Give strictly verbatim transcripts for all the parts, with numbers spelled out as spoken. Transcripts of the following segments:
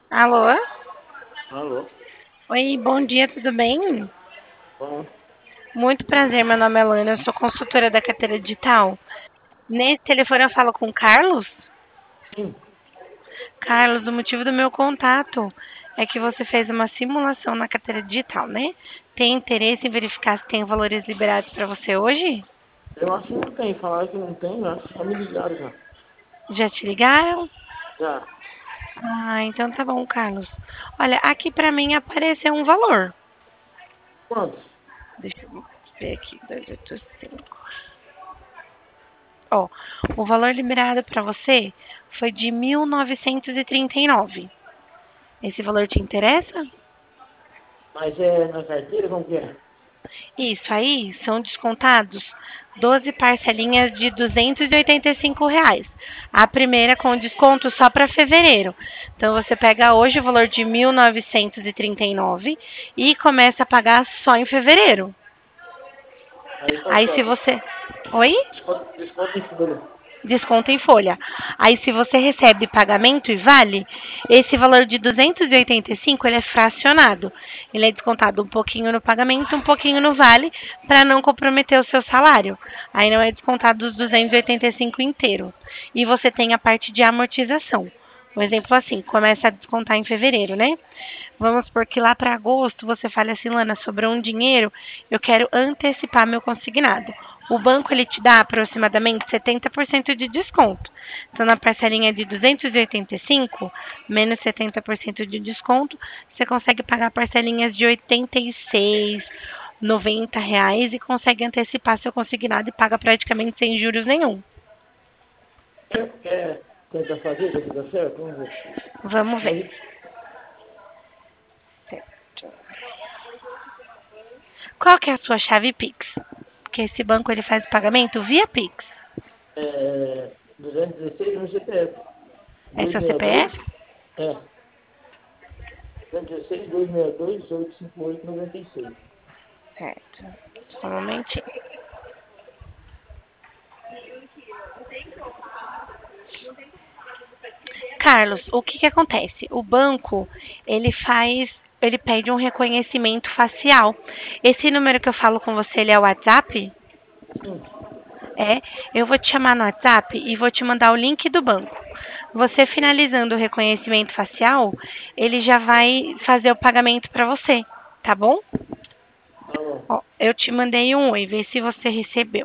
Alô? Alô? Oi, bom dia, tudo bem? Bom, Muito prazer, meu nome é Lana, eu sou consultora da carteira digital. Nesse telefone eu falo com o Carlos? sim, Carlos, o motivo do meu contato é que você fez uma simulação na carteira digital, né? Tem interesse em verificar se tem valores liberados para você hoje? eu acho que não tem. Falaram que não tem, eu acho que já me ligaram já. Já te ligaram? Já. Ah, então tá bom, Carlos. Olha, aqui para mim apareceu um valor. Quantos? Deixa eu ver aqui, dois, oito, cinco. Ó, o valor liberado para você foi de mil novecentos e trinta e nove. Esse valor te interessa? Mas é na carteira, como que é? Isso aí são descontados doze parcelinhas de duzentos e oitenta e cinco reais. A primeira com desconto só para fevereiro. Então você pega hoje o valor de mil novecentos e trinta e nove e começa a pagar só em fevereiro. Aí quanto Aí que é? se você Oi? Desconto, desconto em folha. Desconto em folha. Aí, se você recebe pagamento e vale, esse valor de duzentos e oitenta e cinco ele é fracionado. Ele é descontado um pouquinho no pagamento, um pouquinho no vale, para não comprometer o seu salário. Aí não é descontado os duzentos e oitenta e cinco inteiro. E você tem a parte de amortização. Um exemplo assim, começa a descontar em fevereiro, né? Vamos supor que lá para agosto você fale assim, Lana, sobrou um dinheiro, eu quero antecipar meu consignado. O banco ele te dá aproximadamente setenta por cento de desconto. Então, na parcelinha de duzentos e oitenta e cinco, menos setenta por cento de desconto, você consegue pagar parcelinhas de oitenta e seis, noventa reais e consegue antecipar seu consignado e paga praticamente sem juros nenhum. Quer, quer tentar fazer, ver se dá certo? Vamos ver. Vamos ver. Mas, Qual que é a sua chave Pix? Porque esse banco ele faz o pagamento via Pix. é, duzentos e dezesseis no C P F. É seu C P F? duzentos e sessenta e dois, é, duzentos e dezesseis, duzentos e sessenta e dois, oitocentos e cinquenta e oito, noventa e seis. Certo. Só um momentinho. Carlos, o que que acontece? O banco, ele faz, ele pede um reconhecimento facial. Esse número que eu falo com você, ele é o WhatsApp? Sim. É, eu vou te chamar no WhatsApp e vou te mandar o link do banco. Você finalizando o reconhecimento facial, ele já vai fazer o pagamento para você, tá bom? Tá bom. Ó, eu te mandei um oi, vê se você recebeu.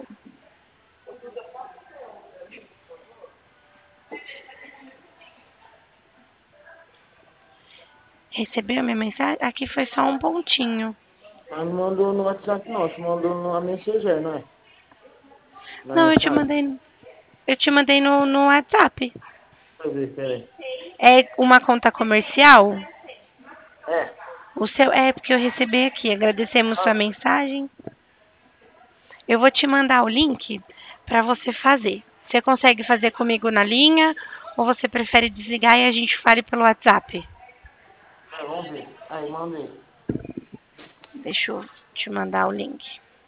Recebeu a minha mensagem? Aqui foi só um pontinho. Mas não mandou no WhatsApp não, você mandou na Messenger, não é? Na Não, eu te mensagem. mandei, eu te mandei no, no WhatsApp. Deixa eu ver, peraí. É uma conta comercial? É. O seu é porque eu recebi aqui. Agradecemos sua Ah, mensagem. Eu vou te mandar o link para você fazer. Você consegue fazer comigo na linha ou você prefere desligar e a gente fale pelo WhatsApp? é, vamos ver. Aí, manda aí. Deixa eu te mandar o link.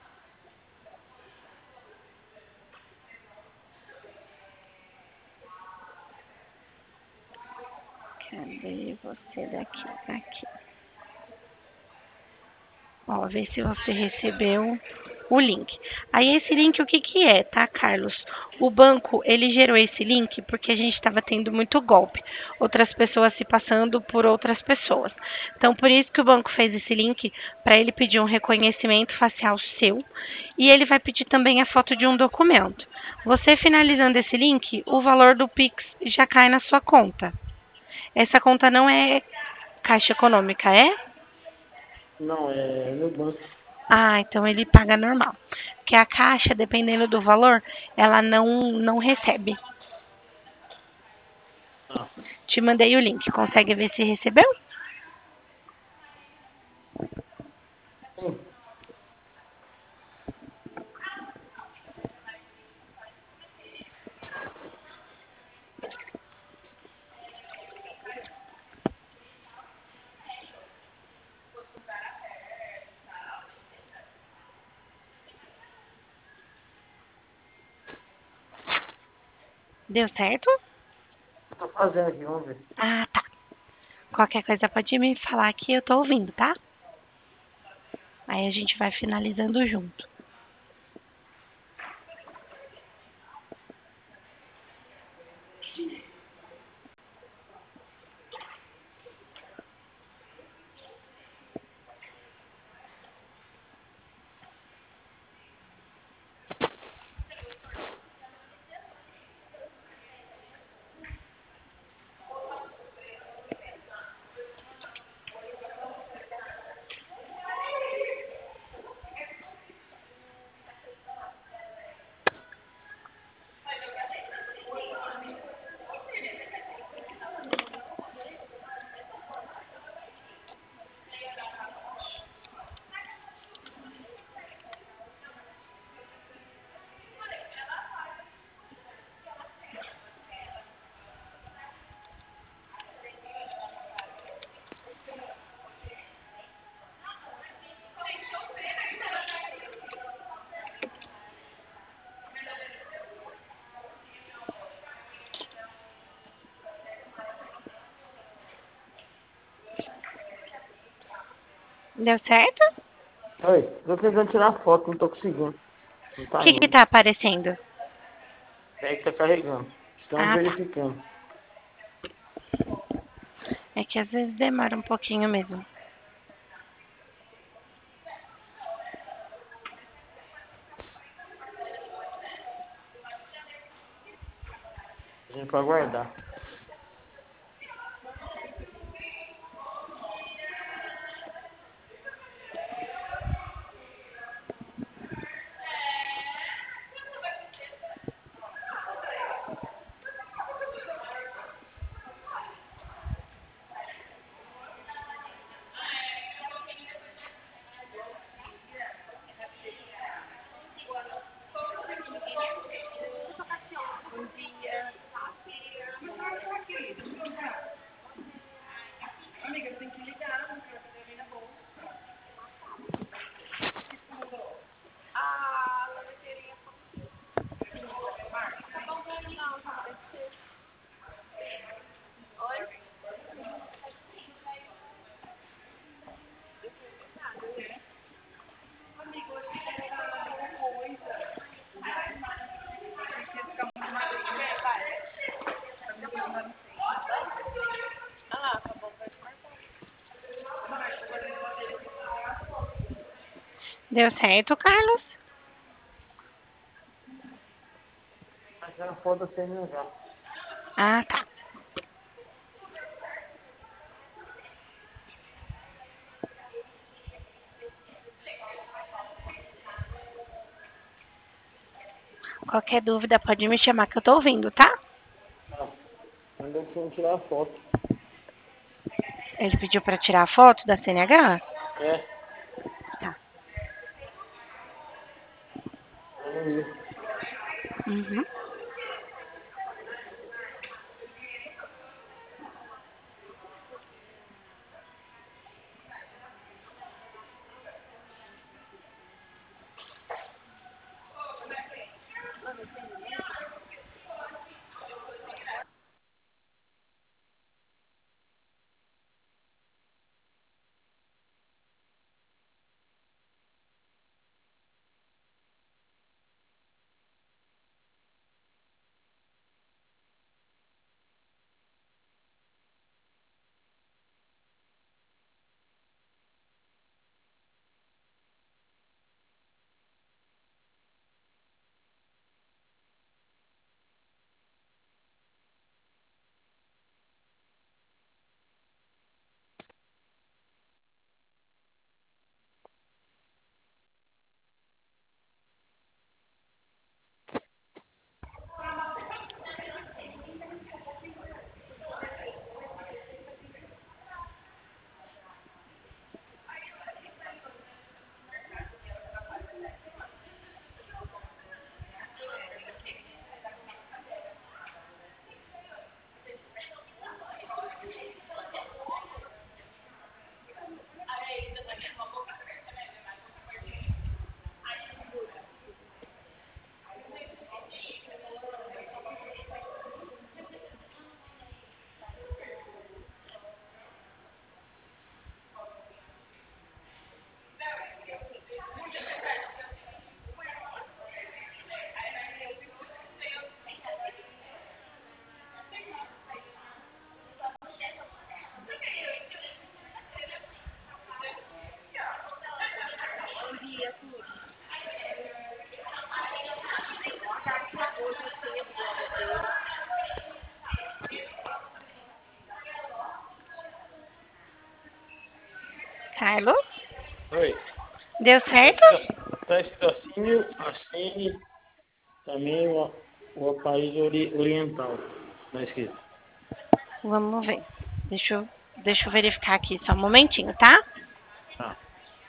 Cadê você daqui? Aqui. Ó, vê se você recebeu o link. Aí esse link o que que é, tá, Carlos? O banco, ele gerou esse link porque a gente estava tendo muito golpe. Outras pessoas se passando por outras pessoas. Então, por isso que o banco fez esse link para ele pedir um reconhecimento facial seu e ele vai pedir também a foto de um documento. Você finalizando esse link, o valor do Pix já cai na sua conta. Essa conta não é Caixa Econômica, é? Não, é no banco. Ah, então ele paga normal. Porque a caixa, dependendo do valor, ela não, não recebe. Ah, Te mandei o link. Consegue ver se recebeu? sim. Deu certo? Tô fazendo aqui, vamos ver. Ah, tá. Qualquer coisa pode me falar que eu tô ouvindo, tá? Aí a gente vai finalizando junto. Deu certo? Oi, tô tentando tirar foto, não tô conseguindo. Não O tá que que indo. tá aparecendo? É que tá carregando. Estamos Ah, tá. verificando. É que às vezes demora um pouquinho mesmo. A gente pode aguardar. Deu certo, Carlos? Tá tirando foto da C N H. Ah, tá. Qualquer dúvida pode me chamar que eu tô ouvindo, tá? Ah, mandou pra você tirar a foto. Ele pediu pra tirar a foto da C N H? É, Tá. eu não vi. Uhum. Carlos? Oi. Deu Tá certo? escrito, tá escrito assim, assim, também o, o país ori, oriental. Tá escrito. Vamos ver. Deixa eu, deixa eu verificar aqui só um momentinho, tá? Tá.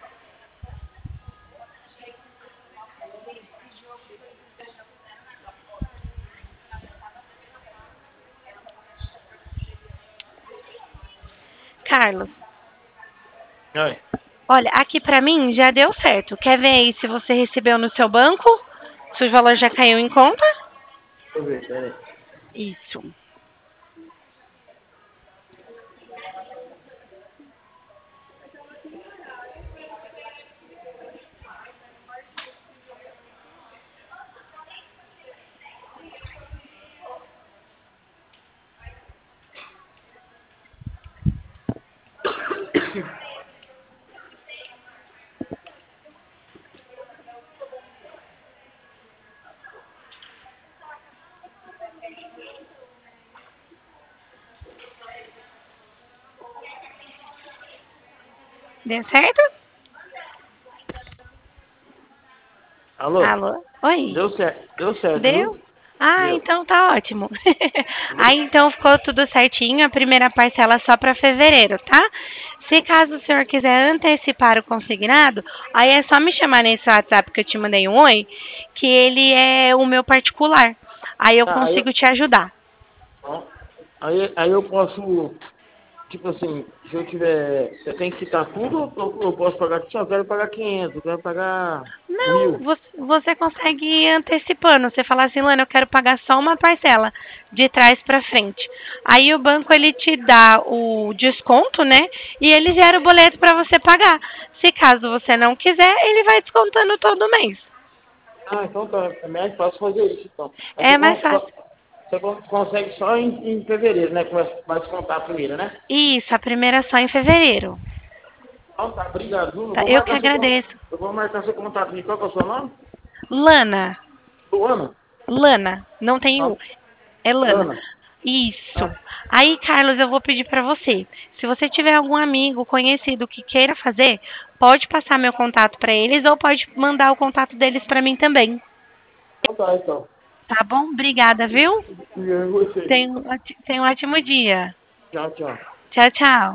Carlos, Oi. olha, aqui pra mim já deu certo. Quer ver aí se você recebeu no seu banco? Se o valor já caiu em conta? Deixa eu ver, peraí. Isso. Deu certo? Alô? Alô? Oi? Deu certo, deu certo, Deu? viu? Ah, Deu. então tá ótimo. Aí então ficou tudo certinho, a primeira parcela só para fevereiro, tá? Se caso o senhor quiser antecipar o consignado, aí é só me chamar nesse WhatsApp que eu te mandei um oi, que ele é o meu particular. Aí eu Tá, aí consigo eu, te ajudar. ó, aí, aí eu posso, tipo assim, se eu tiver, eu tenho que quitar tudo ou eu posso pagar, só quero pagar quinhentos, eu quero pagar Não, mil. você, você consegue ir antecipando. Você fala assim, Lana, eu quero pagar só uma parcela de trás para frente. Aí o banco ele te dá o desconto, né? E ele gera o boleto para você pagar. Se caso você não quiser, ele vai descontando todo mês. Ah, então tá, é mais fácil fazer isso, então. Aí você, É mais con- fácil. co- você con- consegue só em, em fevereiro, né, que vai, vai descontar a primeira, né? Isso, a primeira só em fevereiro. Então tá, obrigado, viu? Eu Tá? vou Eu que marcar seu, con- agradeço. eu vou marcar seu contato aqui. Qual que é o seu nome? Lana, Luana? Lana, não tem Ah, U. É Lana. Lana. Isso. Ah, Aí, Carlos, eu vou pedir para você. Se você tiver algum amigo conhecido que queira fazer, pode passar meu contato para eles ou pode mandar o contato deles para mim também. então tá, então. Tá bom? Obrigada, viu? E eu você. Tenha um óti- tenha um ótimo dia. Tchau, tchau. Tchau, tchau.